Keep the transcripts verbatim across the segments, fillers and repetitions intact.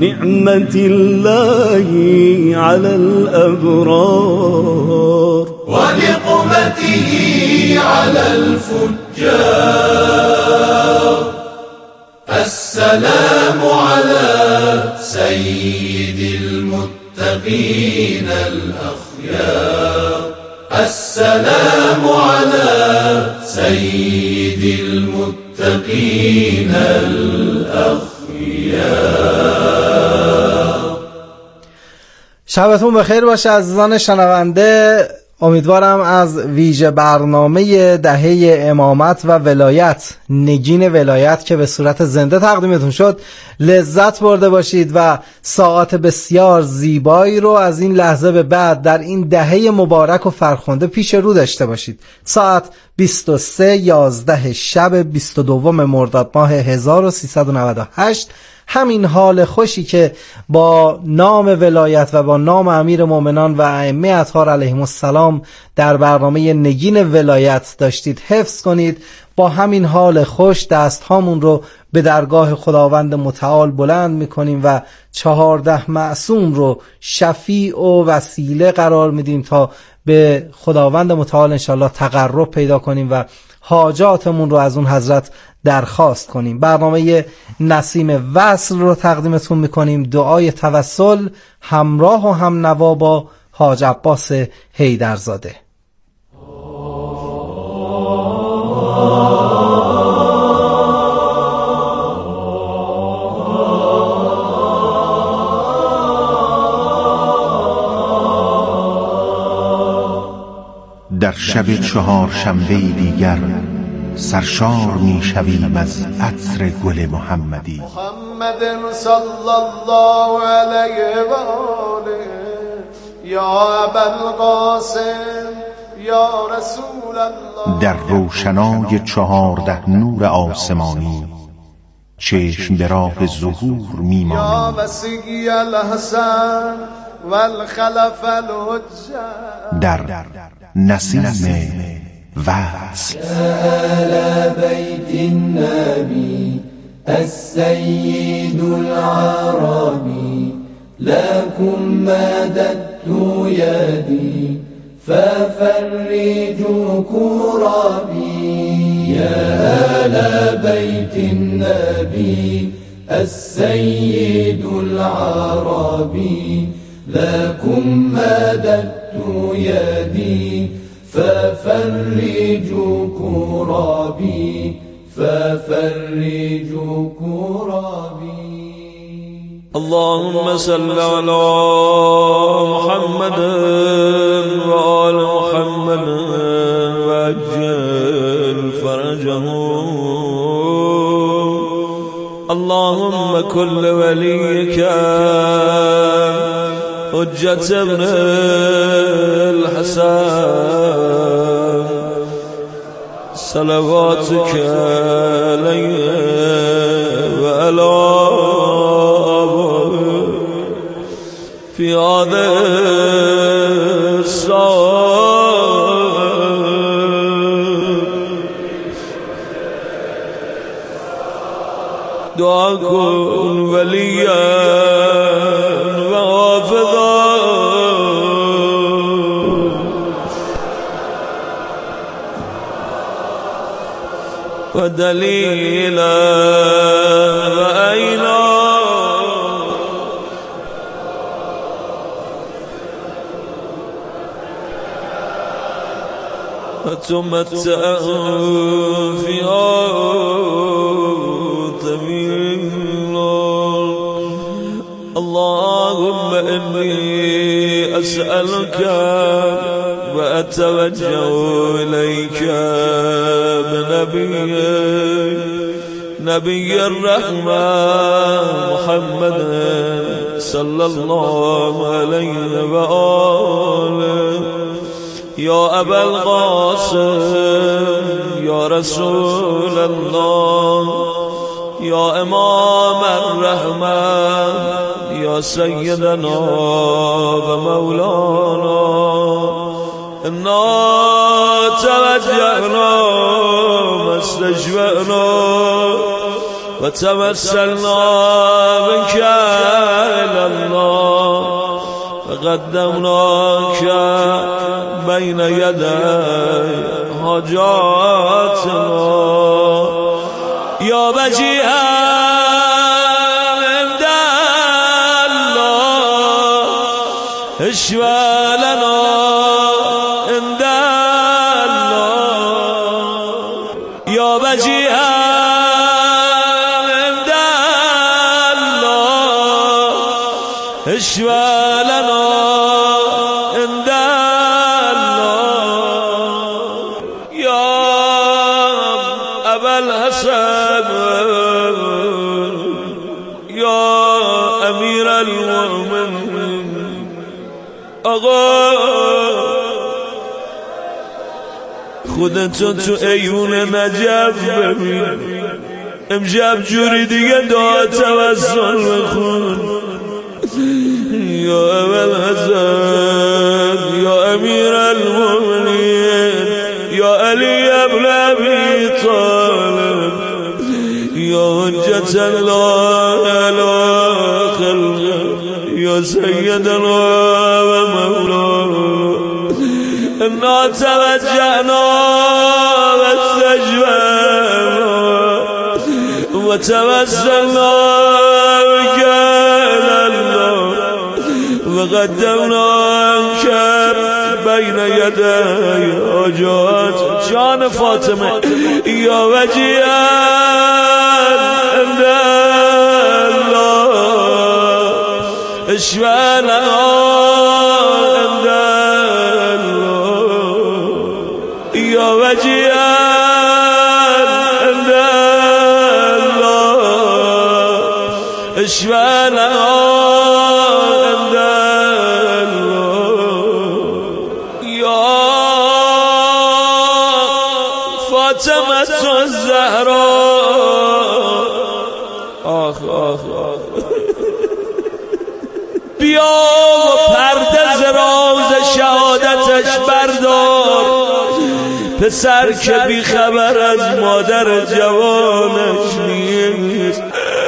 نعمة الله على الأبرار ونقمته على الفجار. السلام على سيد المتقين الأخيار. السلام على سيد المتقين الأخيار. شبتون بخیر باشه عزیزان شنونده. امیدوارم از ویژه برنامه دهه امامت و ولایت، نگین ولایت که به صورت زنده تقدیمتون شد، لذت برده باشید و ساعات بسیار زیبایی رو از این لحظه به بعد در این دهه مبارک و فرخنده پیش رو داشته باشید. ساعت بیست و سه یازده شب بیست و دو مرداد ماه هزار و سیصد و نود و هشت، همین حال خوشی که با نام ولایت و با نام امیر مومنان و ائمه اطهار علیهم السلام در برنامه نگین ولایت داشتید حفظ کنید. با همین حال خوش دست هامون رو به درگاه خداوند متعال بلند میکنیم و چهارده معصوم رو شفیع و وسیله قرار میدیم تا به خداوند متعال انشالله تقرب پیدا کنیم و حاجاتمون رو از اون حضرت درخواست کنیم. برنامه نسیم وصل رو تقدیمتون میکنیم، دعای توسل همراه و هم نوا با حاج عباس حیدرزاده. در شب چهار شنبه دیگر سرشار می شویم از عطر گل محمدی. محمد صلی الله علیه و آله یا ابوالقاسم یا رسول الله. در روشنای چهارده نور آسمانی چشم به راه ظهور می مانیم. یا وسیع الحسن والخلف الحجه. در نسیم وصل. آل بیت النبی السید العربی لكم مددت یدی ففرجوا كربی. یا آل بیت النبی السید العربی لكم مددت یدی ففرجوا كربي ففرجوا كربي. اللهم صل على محمد وآل محمد وعجل فرجهم. اللهم كل وليك حجة ابن الحسن صلواتك عليه وعلى آبائه في هذا الساعة. دعا کن ولیا و دلیلا و عینا و تمتع فيها طويلا. اللهم إني أسألك وأتوجه إليك بنبي نبي الرحمة محمد صلى الله عليه وآله. يا أبا القاسم يا رسول الله يا إمام الرحمة يا سيدنا ومولانا إنا توجهنا واستشفعنا وتوسلنا بك وقدمناك بين يدي حاجاتنا يا وجيها عند الله اشفى لنا عند الله يا وجيها عند الله اشفى لنا عند الله يا أبا الحسن يا أمير المؤمنين آقا خودتو تو ایون نجف ببین امشب جوری دیگه دعا توسل بخون یا اول حسن یا امیر المؤمنین یا علی ابن ابی طالب یا حجت الله علی خلقه یا سیدنا و مولانا انا توجهنا واستجبنا وتوسلنا بك الى الله وقدمناك بين يدي حاجات جان فاطمه یا وجيها عند الله اشفى لنا عند الله يا وجيها عند الله اشفى لنا عند الله يا فاطمة الزهراء آخ آخ آخ بیا و پرده ز راز شهادتش بردار پسر که بی خبر از مادر جوانش نیست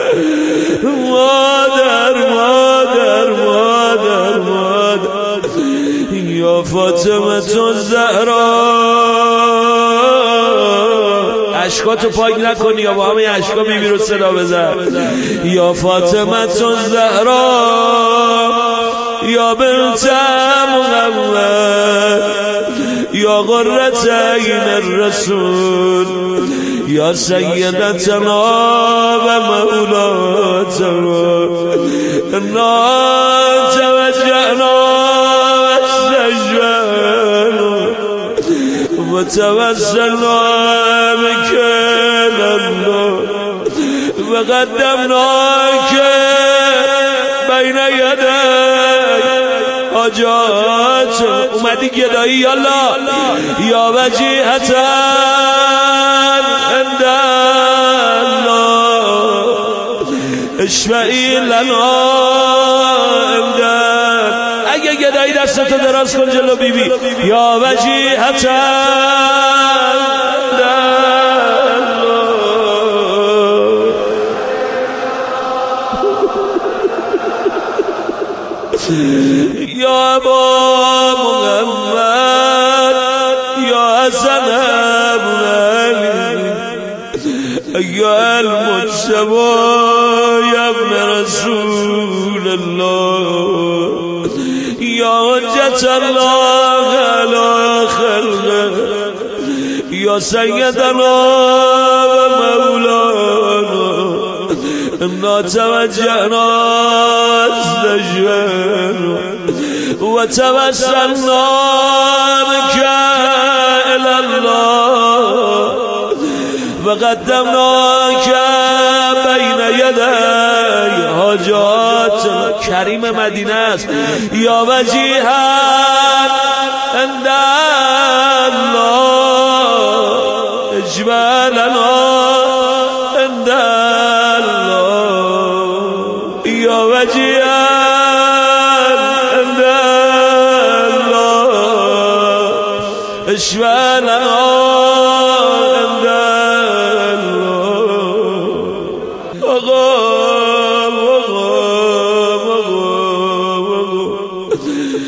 مادر مادر مادر مادر یا فاطمه تو زهرا اشکاتو پاک نکنی یا با همه اشکا بیبی رو صدا بزن یا فاطمه تو زهرا یا بنت محمد یا قرة عین الرسول یا سیدتنا و مولاتنا انا توجهنا واستجبنا وتوسلنا بك الى الله وقدمناك بین یدی حاجات اومدی گدایی یالا یا وجیهتا عند الله اشفعی لنا عند اگه گدایی دستتو دراز کن جلو بی بی یا وجیهتا یا ابا محمد یا حسن ابن علی یا المجتبی یا ابن رسول الله یا حجت الله علی خلقه یا سیدنا و مولانا انا توجهنا استجبنا وتوسلنا بك الى الله وقدمناك بین یدی حاجات کریم مدینه است یا وجیها عند الله اجبلنا عند الله یا وجیها عند الله اشفعنا عند الله آقا آقا آقا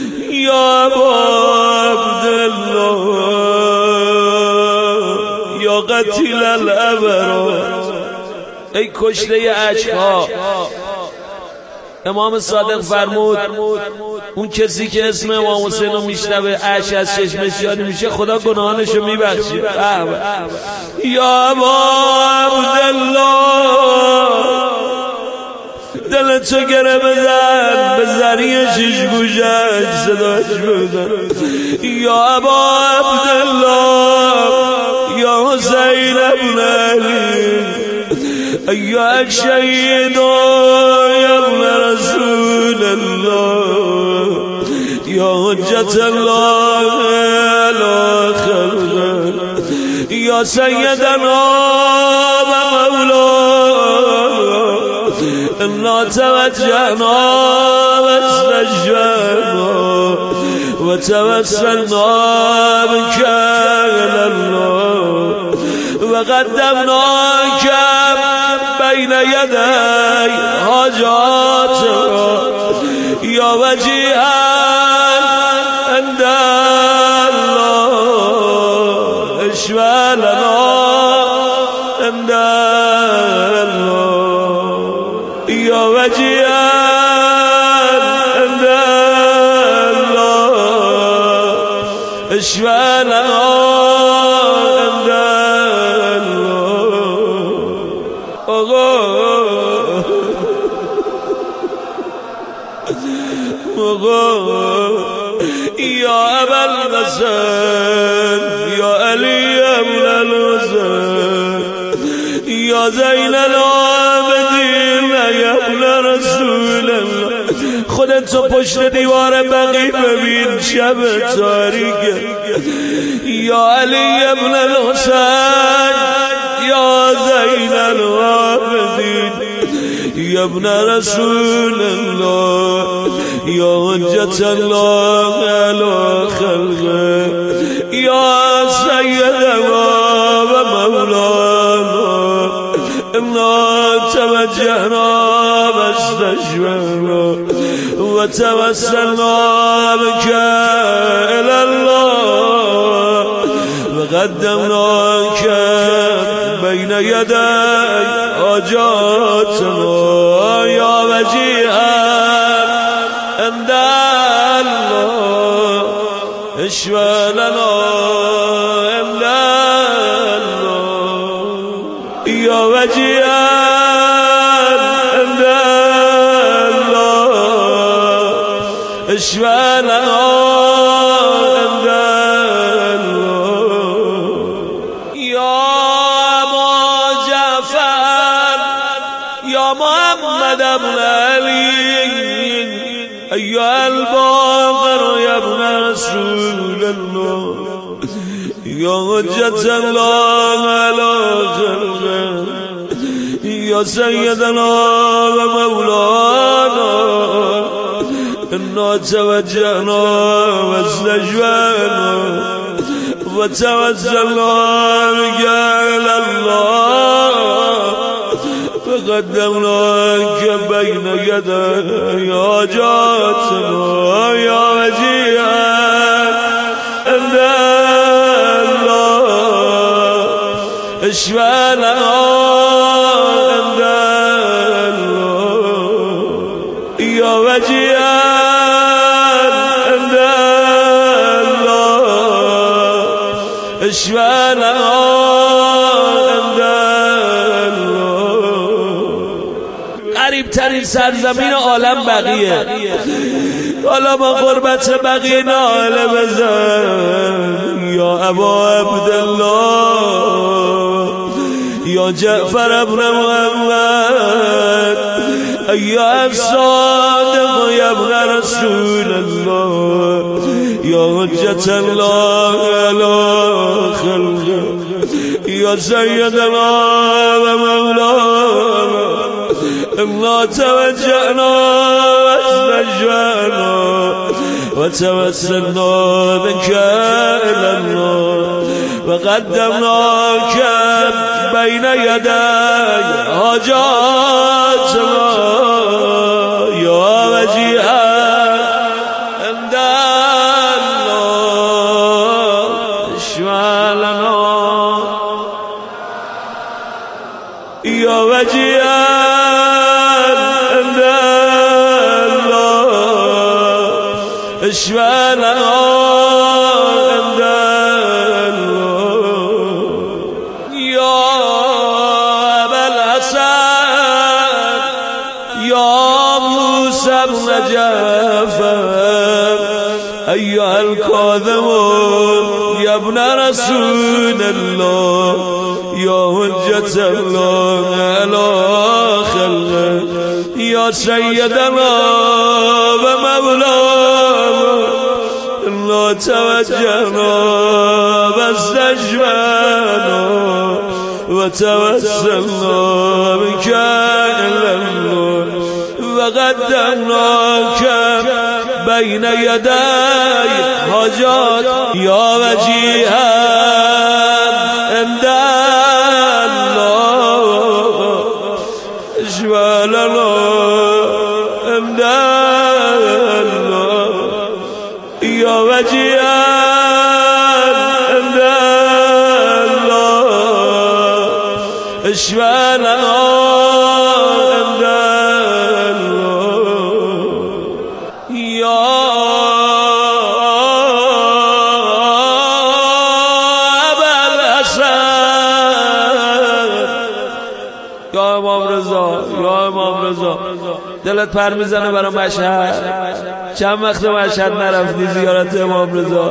قتیل الابرار. ای کشته عشقها. امام صادق فرمود اون کسی که اسم امام حسین رو میشنوه اشک از چشمش جاری میشه خدا گناهانشو میبخشه. یا ابا عبدالله دل تو گره بزن به زری شیش گوشش صداش بزن. یا ابا عبدالله یا حسین ابن علی یا شهید یا ابن رسول الله یا حجت الله علی خلقه یا سیدنا و مولانا انا توجهنا و استجبنا و توسلنا بك الى الله و قدمناک بین یدی حاجاتنا یا وجیها عند الله اشفع لنا عند الله یا وجیها عند الله اشفع لنا عند یا ابا الحسن یا علی ابن الحسن یا زین العابدین یا ابن رسول الله. خودت رو پشت دیوار بقی ببین شب تاریکه. یا علی ابن الحسن یا زین العابدین یا ابن رسول الله یا حجت الله علی خلقه یا سیدنا و مولانا انا توجهنا و استجبنا و توسلنا بك الى الله و قدمناک بین یدی حاجاتنا یا وجیها عند الله اشفع لنا عند الله یا وجیها عند الله اشفع لنا عند الله. یا ابا جعفر یا محمد ابن علی یا الباقر یا ابن رسول الله یا حجت الله علی خلقه یا سیدنا و مولانا انا توجهنا و استجبنا و توسلنا بك الى الله فقدمناك بين يدي حاجاتنا يا وجيها عند الله اشفع لنا عند الله يا وجيها عند الله اشفع لنا ترین سرزمین عالم بقیه. حالا ما قربت بقیه ناله بزن. یا ابا عبدالله یا جعفر ابن محمد یا الصادق یا ابن رسول الله یا حجت الله علی خلقه یا سیدنا و مولانا انا توجهنا واستجبنا وتوسلنا بك الى الله وقدمناك بين يدي حاجاتنا يا وجيها عند الله اشفع لنا اشفى لنا عند الله يا أبا الحسن يا موسى بن جعفر أيها الكاظمون يا ابن رسول الله يا حجة الله على خلقه يا سيدنا ومولانا لا توجهنا واستجبنا وتوسلنا بك إلى الله وقدمناك بين يدي حاجات يا وجيها عند الله اشفى لنا عند الله يا وجيها عند الله اشفى لنا عند الله يا دلت پر میزنه برای مشهد چند وقت مشهد نرفتی زیارت امام رضا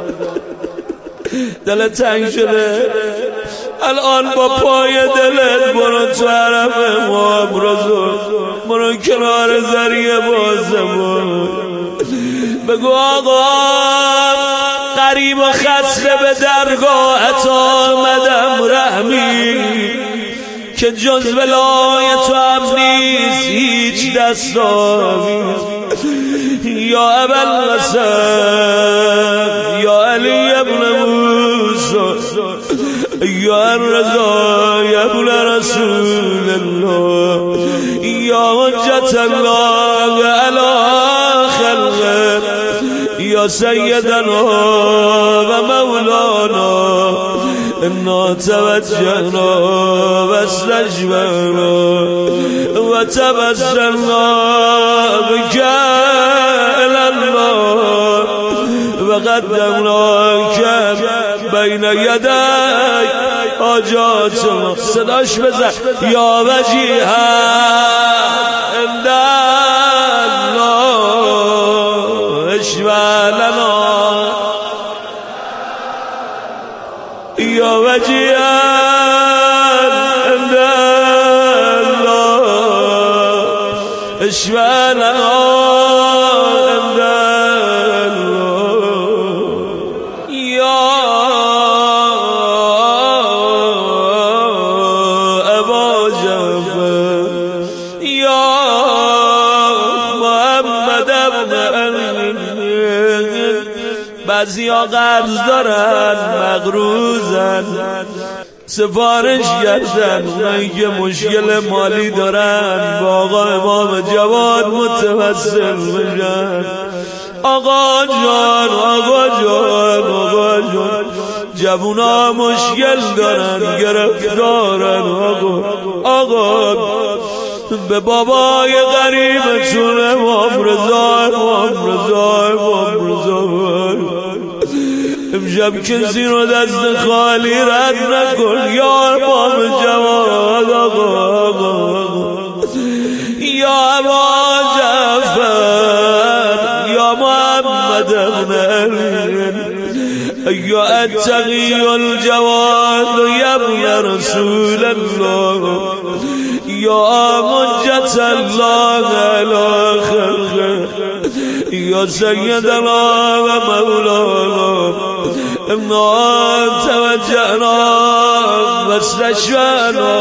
دلت تنگ شده الان با پای دلت برو تو حرم امام رضا برو کنار ذریعه بازمون بگو آقا قریب و خسته به درگاهت آمدم رحمی که جز ولایت تو هم نیست هیچ دستاویز یا ابوالحسن یا علی ابن موسی یا الرضا یا ابن رسول الله یا حجت الله علی خلقه یا سیدنا و مولانا انا توجهنا واستجبنا وتبسلنا بك إلى الله وقدمناك بين يدي حاجاتنا صداش بزن يا وجيها عند الله اشفى لنا يا وجيها عند الله اشفى لنا عند الله يا أبا جعفر يا محمد بن علي بعضیا قرض دارن مغروزن سفارش کردن اونایی که مشکل مالی دارن با آقا امام جواد متوسل بشن آقا جان آقا جان آقا جان جوونا مشکل دارن گرفتارن آقا آقا به بابای غریبتون امام رضا امام رضا امام رضا امشب کسی رو دست خالی رد نکن یا امام جواد آقا آقا یا ابا جعفر یا محمد ابن علی یا التقی الجواد یا ابن رسول الله یا حجت الله علی خلقه یا سیدنا و مولانا انا توجهنا واستشفعنا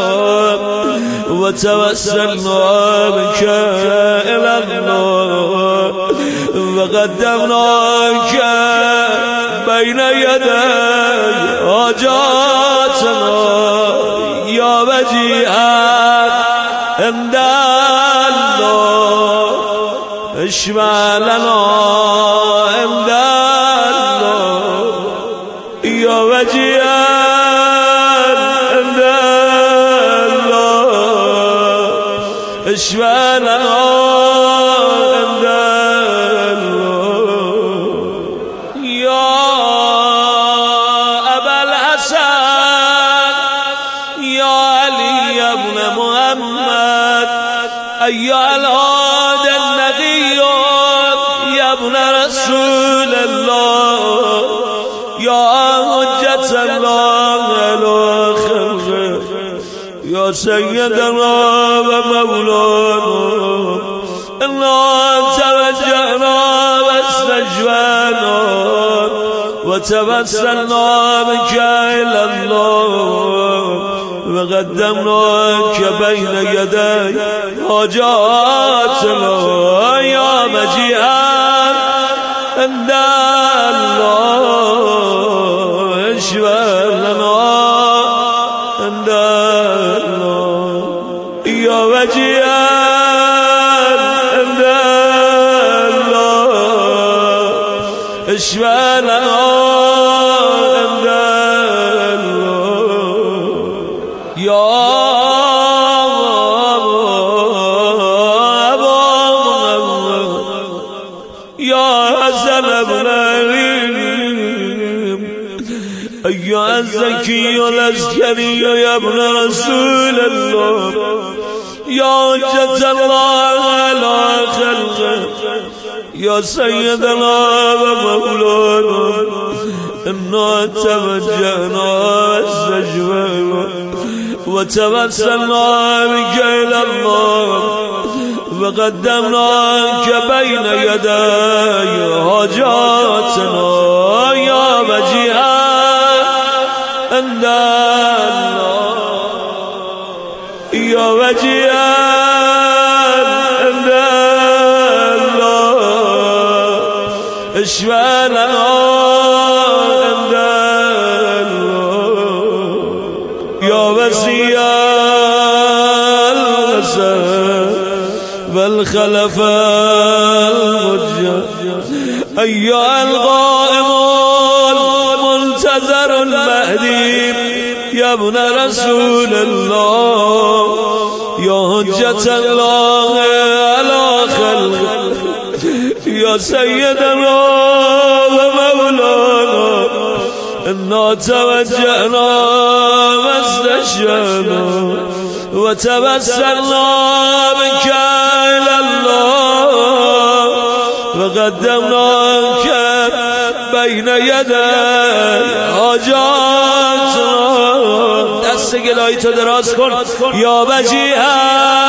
وتوسلنا بك إلى الله وقدمناك بين يدي حاجاتنا يا وجيها عند الله اشفى لنا عند الله يا وجيها عند الله اشفى لنا عند الله الهاد النقي يا ابن رسول الله يا حجة الله على خلقه يا سيدنا ومولانا إنا توجهنا واستجبنا وتوسلنا بك إلى الله وقدمناك بين يدي حاجاتنا يا مجيئا عند الله اشفع لنا عند الله يا مجيئا عند الله اشفع لنا عند الله يا يا الزكي العسكري يا ابن رسول الله يا حجة الله على خلقه يا سيدنا ومولانا إنا توجهنا واستجبنا وتوسلنا بك إلى الله وقدمناك بين يدي حاجاتنا يا مجيئا عند الله يا وجيئا عند الله اشفع لنا عند الله يا وسيا الغسل والخلف المجد أيها الغائب المنتظر المهدي يا ابن رسول الله يا حجة الله على خلقه يا سيدنا ومولانا إنا توجهنا واستشفعنا وتوسلنا بك إلى الله وقدمناك بين يدي حاجاتنا دست گلایی تو دراز کن یا وجیها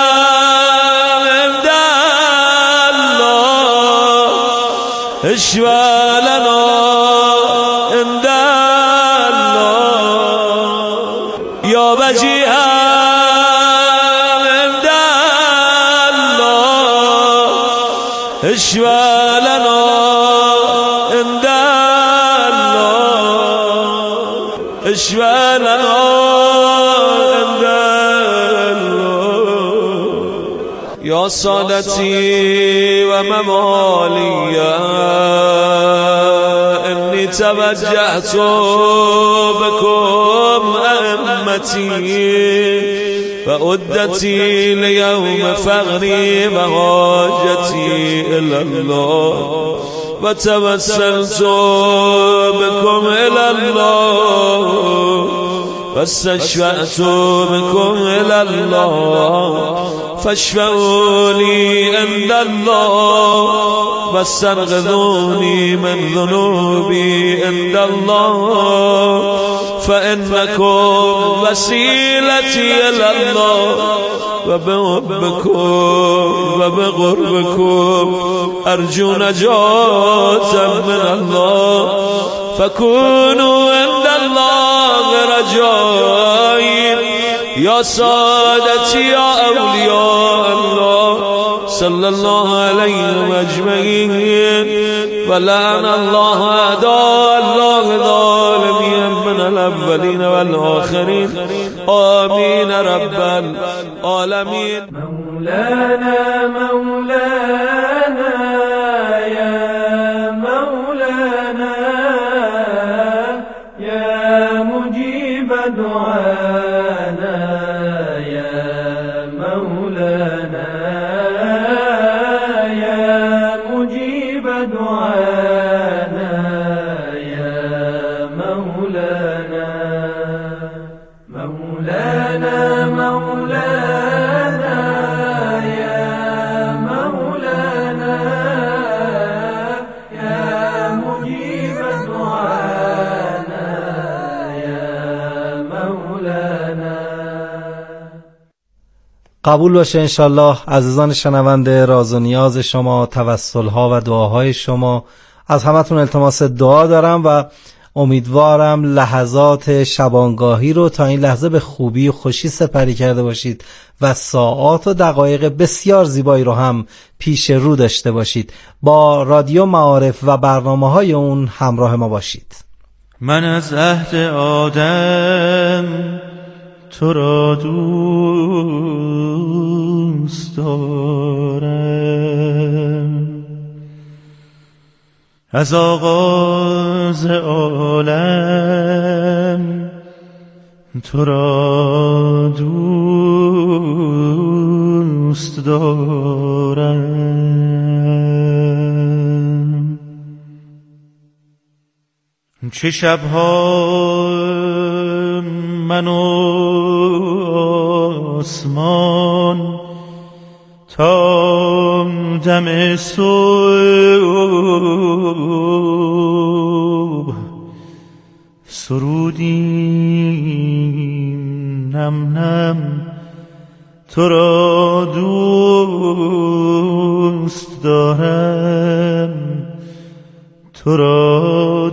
عند الله اشفع لنا عند الله یا وجیها عند الله اشفع لنا عند الله اشفع لنا عند الله يا صلاتي وممالي إني توجهت بكم أئمتي فعدتي ليوم فغري وحاجتي إلى الله وتوسلت بكم إلى الله واستشفعت بكم إلى الله فاشفعوا لي عند الله واستنقذوني من ذنوبي عند الله فإنكم وسيلتي إلى الله وبحبكم وبقربكم أرجو نجاة من الله فكونوا عند الله رجائي يا سادتي يا أولياء الله صلى الله عليهم أجمعين ولعن الله أعداء الله الظالمين من الأولين والآخرين آمين رب العالمين مولانا مولانا يا مولانا يا مجيب دعانا يا مولانا يا مجيب دعانا يا مولانا مولانا مولانا يا قبول باشه انشالله عزیزان شنونده. راز و نیاز شما، توسل‌ها و دعاهای شما، از همتون التماس دعا دارم و امیدوارم لحظات شبانگاهی رو تا این لحظه به خوبی و خوشی سپری کرده باشید و ساعات و دقایق بسیار زیبایی رو هم پیش رو داشته باشید. با رادیو معارف و برنامه‌های اون همراه ما باشید. من از عهد آدم تو را دوست دارم، از آغاز عالم تو را دوست دارم. چه شبها من و آسمان تا دم صبح سرودیم نم نم تو را دوست دارم، تو را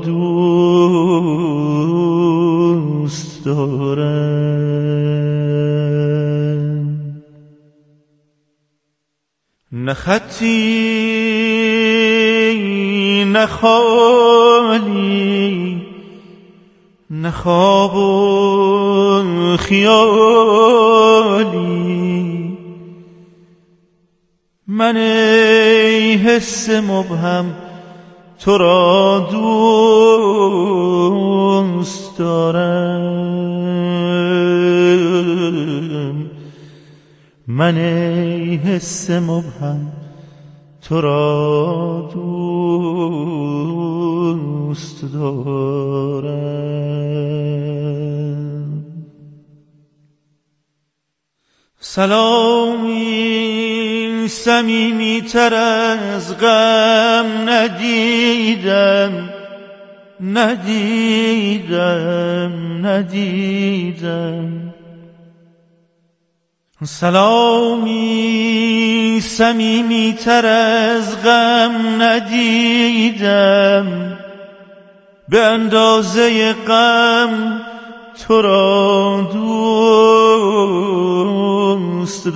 دوست دارم. نه خطی نه خالی، نه خواب و خیالی، من ای حس مبهم تو را دوست دارم، من ای حس مبهم تو را دوست دارم. سلامی صمیمی تر از غم ندیدم ندیدم ندیدم، سلامی صمیمی تر از غم ندیدم، به اندازه غم تو را دوست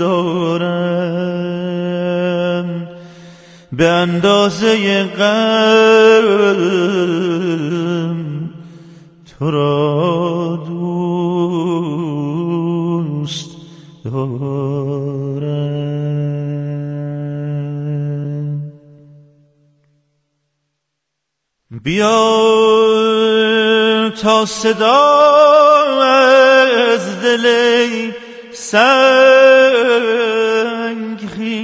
دارم، به اندازه غم تو را دوست دارم. بیا تا صدا از دل سنگ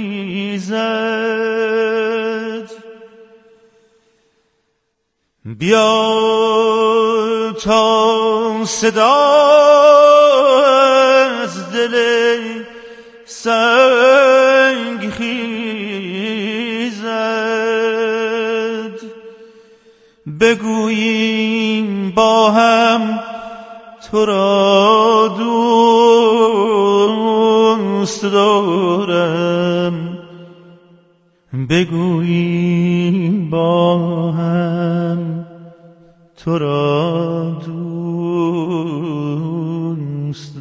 خیزد، بیا تا صدا از دل سنگ خیزد، بگوییم با هم تو را دوست دارم، بگوییم با هم تو را دوست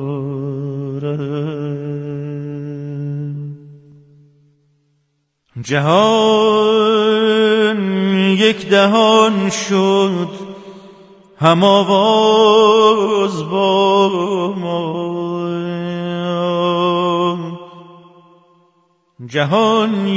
دارم. جهان یک دهان شد هم آواز با ما، جهان